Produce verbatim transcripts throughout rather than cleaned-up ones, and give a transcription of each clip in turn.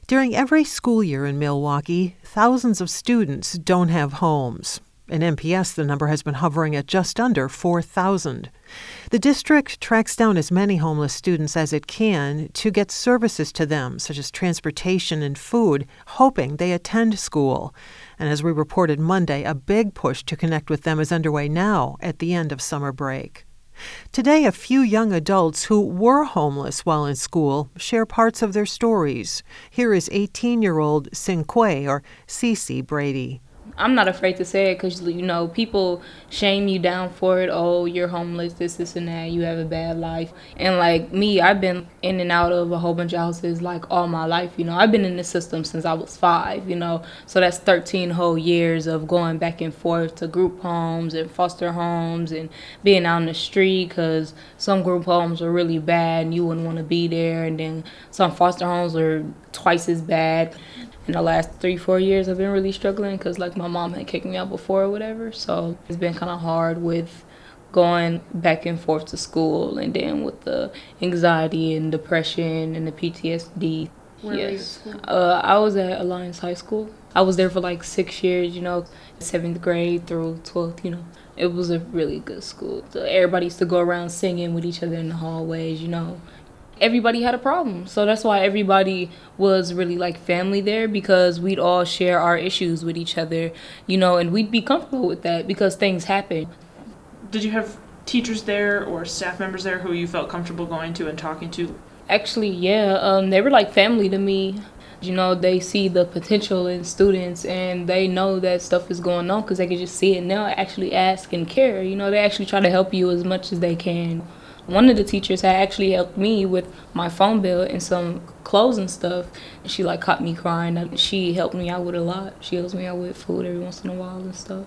During every school year in Milwaukee, thousands of students don't have homes. In M P S, the number has been hovering at just under four thousand. The district tracks down as many homeless students as it can to get services to them, such as transportation and food, hoping they attend school. And as we reported Monday, a big push to connect with them is underway now at the end of summer break. Today, a few young adults who were homeless while in school share parts of their stories. Here is eighteen-year-old Cinque, or Cece Brady. I'm not afraid to say it because, you know, people shame you down for it. Oh, you're homeless, this, this, and that. You have a bad life. And, like, me, I've been in and out of a whole bunch of houses, like, all my life, you know. I've been in the system since I was five, you know. So that's thirteen whole years of going back and forth to group homes and foster homes and being out in the street because some group homes are really bad and you wouldn't want to be there. And then some foster homes are twice as bad. In the last three, four years, I've been really struggling because, like, my mom had kicked me out before or whatever. So it's been kind of hard with going back and forth to school and then with the anxiety and depression and the P T S D. Where yes. were you at school? Uh, I was at Alliance High School. I was there for, like, six years, you know, seventh grade through twelfth, you know. It was a really good school. So everybody used to go around singing with each other in the hallways, you know. Everybody had a problem. So that's why everybody was really like family there, because we'd all share our issues with each other, you know, and we'd be comfortable with that because things happen. Did you have teachers there or staff members there who you felt comfortable going to and talking to? Actually, yeah, um, they were like family to me. You know, they see the potential in students and they know that stuff is going on because they can just see it and they'll actually ask and care. You know, they actually try to help you as much as they can. One of the teachers had actually helped me with my phone bill and some clothes and stuff. She, like, caught me crying. She helped me out with a lot. She helps me out with food every once in a while and stuff.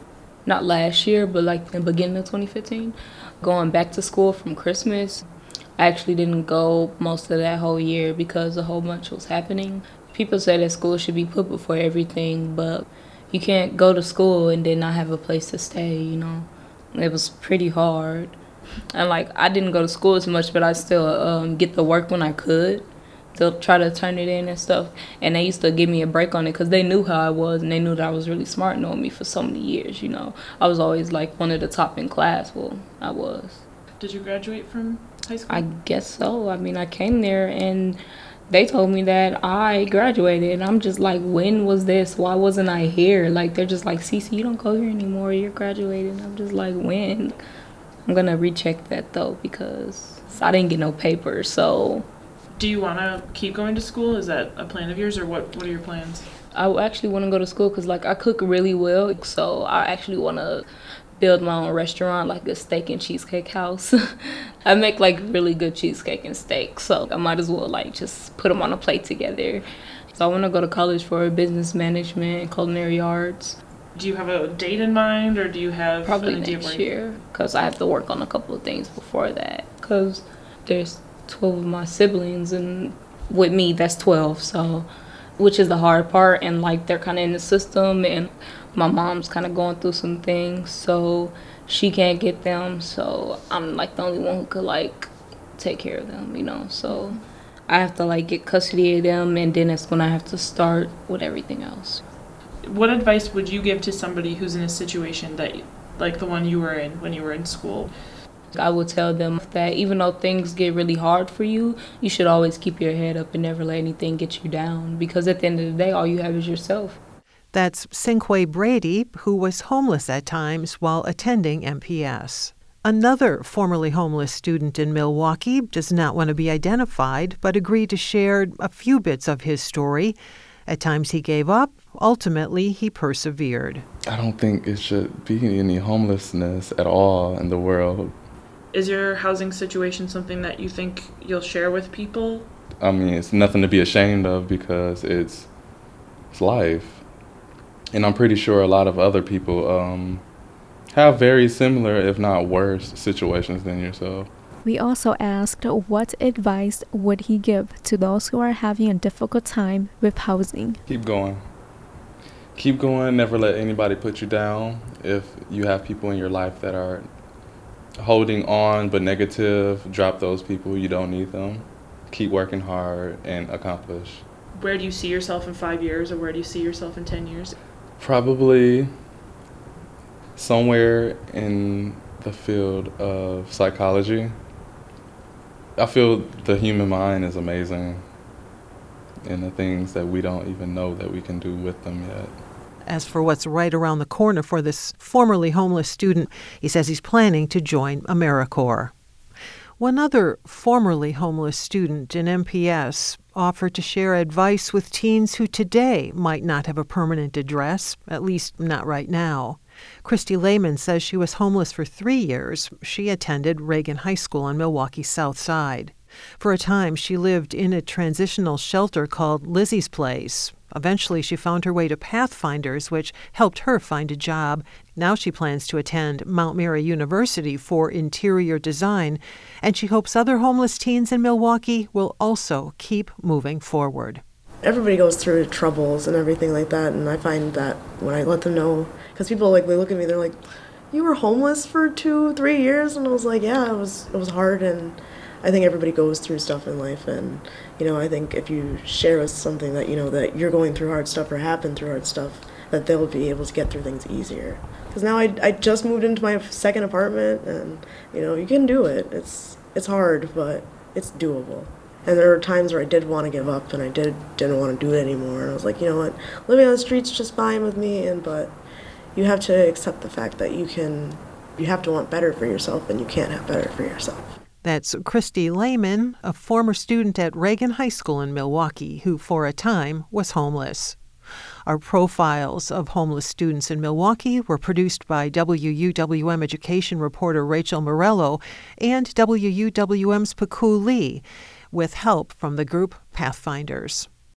Not last year, but, like, in the beginning of twenty fifteen. Going back to school from Christmas, I actually didn't go most of that whole year because a whole bunch was happening. People say that school should be put before everything, but you can't go to school and then not have a place to stay, you know. It was pretty hard. And, like, I didn't go to school as much, but I still um, get the work when I could to try to turn it in and stuff. And they used to give me a break on it because they knew how I was and they knew that I was really smart, knowing me for so many years, you know. I was always, like, one of the top in class. Well, I was. Did you graduate from high school? I guess so. I mean, I came there and they told me that I graduated. And I'm just like, when was this? Why wasn't I here? Like, they're just like, Cece, you don't go here anymore. You're graduating. I'm just like, when? I'm going to recheck that, though, because I didn't get no papers, so. Do you want to keep going to school? Is that a plan of yours, or what, what are your plans? I actually want to go to school because, like, I cook really well, so I actually want to build my own restaurant, like a steak and cheesecake house. I make, like, really good cheesecake and steak, so I might as well, like, just put them on a plate together. So I want to go to college for business management and culinary arts. Do you have a date in mind, or do you have probably an idea next of year? Because I have to work on a couple of things before that. Because there's twelve of my siblings, and with me, that's twelve. So, which is the hard part, and like they're kind of in the system, and my mom's kind of going through some things, so she can't get them. So I'm like the only one who could like take care of them, you know. So I have to like get custody of them, and then that's when I have to start with everything else. What advice would you give to somebody who's in a situation that, like the one you were in when you were in school? I would tell them that even though things get really hard for you, you should always keep your head up and never let anything get you down, because at the end of the day, all you have is yourself. That's Cinque Brady, who was homeless at times while attending M P S. Another formerly homeless student in Milwaukee does not want to be identified, but agreed to share a few bits of his story. At times he gave up. Ultimately, he persevered. I don't think it should be any homelessness at all in the world. Is your housing situation something that you think you'll share with people? I mean, it's nothing to be ashamed of because it's it's life. And I'm pretty sure a lot of other people um, have very similar, if not worse, situations than yourself. We also asked what advice would he give to those who are having a difficult time with housing. Keep going. Keep going. Never let anybody put you down. If you have people in your life that are holding on but negative, drop those people. You don't need them. Keep working hard and accomplish. where do you see yourself in five years or where do you see yourself in ten years? Probably somewhere in the field of psychology. I feel the human mind is amazing and the things that we don't even know that we can do with them yet. As for what's right around the corner for this formerly homeless student, he says he's planning to join AmeriCorps. One other formerly homeless student in M P S offered to share advice with teens who today might not have a permanent address, at least not right now. Christy Lehman says she was homeless for three years. She attended Reagan High School on Milwaukee's South Side. For a time, she lived in a transitional shelter called Lizzie's Place. Eventually, she found her way to Pathfinders, which helped her find a job. Now she plans to attend Mount Mary University for interior design, and she hopes other homeless teens in Milwaukee will also keep moving forward. Everybody goes through troubles and everything like that, and I find that when I let them know, because people like they look at me, they're like, "You were homeless for two, three years," and I was like, "Yeah, it was. It was hard." And I think everybody goes through stuff in life, and you know, I think if you share with something that you know that you're going through hard stuff or happen through hard stuff, that they'll be able to get through things easier. Because now I I just moved into my second apartment, and you know, you can do it. It's it's hard, but it's doable. And there were times where I did want to give up, and I did didn't want to do it anymore. And I was like, you know what, living on the streets is just fine with me. And but you have to accept the fact that you can, you have to want better for yourself, and you can't have better for yourself. That's Christy Lehman, a former student at Reagan High School in Milwaukee, who for a time was homeless. Our profiles of homeless students in Milwaukee were produced by W U W M education reporter Rachel Morello and W U W M's Paku Lee, with help from the group Pathfinders.